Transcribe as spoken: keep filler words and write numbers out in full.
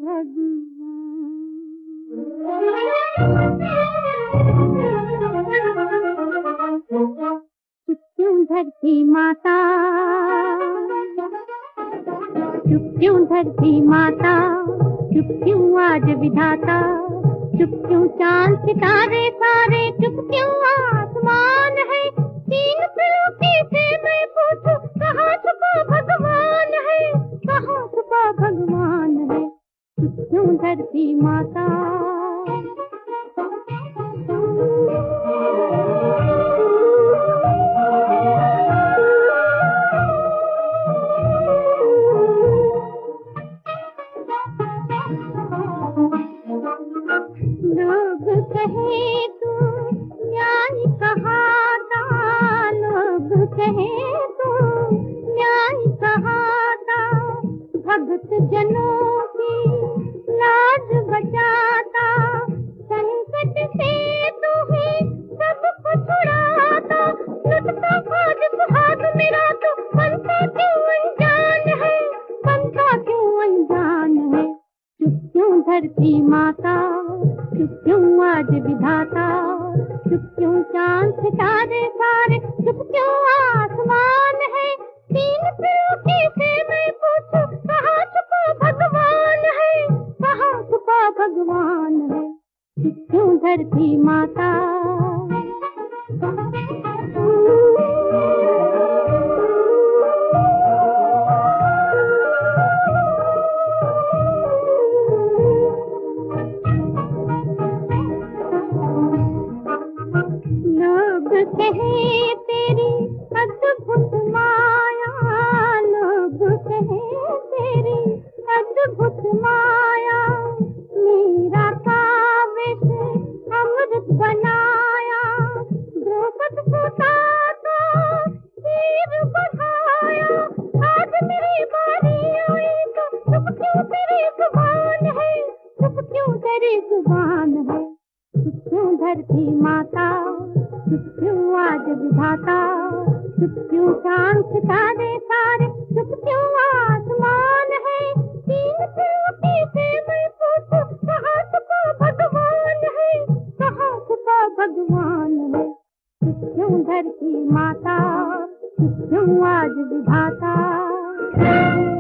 चुप क्यों धरती माता, चुप क्यों धरती माता, चुप क्यों आज विधाता, चुप क्यों चांद सितारे सारे, चुप क्यों आसमान है। तीन पीढ़ी से मैं पूछूं कहाँ छुपा भगवान है, कहाँ छुपा भगवान है। चुप क्यों धरती माता। लोग कहे तू न्याय कहाता, लोग कहे तू न्याय कहाता, भगत जनों की लाज बचाता, संकट से तू ही सबको छुड़ाता। लुटता आज सुहाग मेरा तो बनता क्यों अनजान है, बनता क्यों अनजान है। चुप क्यों धरती माता, चुप क्यों आज विधाता, चुप क्यों चांद सितारे सारे, चुप क्यों आसमान है। तीन पीढ़ी से मैं पूछूं कहाँ छुपा भगवान है, कहाँ छुपा भगवान है। चुप क्यों धरती माता। लोग कहे तेरी अद्भुत माया, लोग कहे तेरी अद्भुत माया, मीरा काव्य से अमृत बनाया, द्रौपद सुता तो वीर बढ़ाया। आज मेरी बारी आई तो चुप क्यों तेरी जुबान है, चुप क्यों तेरी जुबान है। चुप क्यों धरती माता, चुप क्यों आज विधाता, चुप क्यों चांद सितारे सारे, चुप क्यों आसमान है। तीन पीढ़ी से मैं पूछूं कहाँ छुपा भगवान है, कहाँ छुपा भगवान है। चुप क्यों धरती माता, चुप क्यों आज विधाता।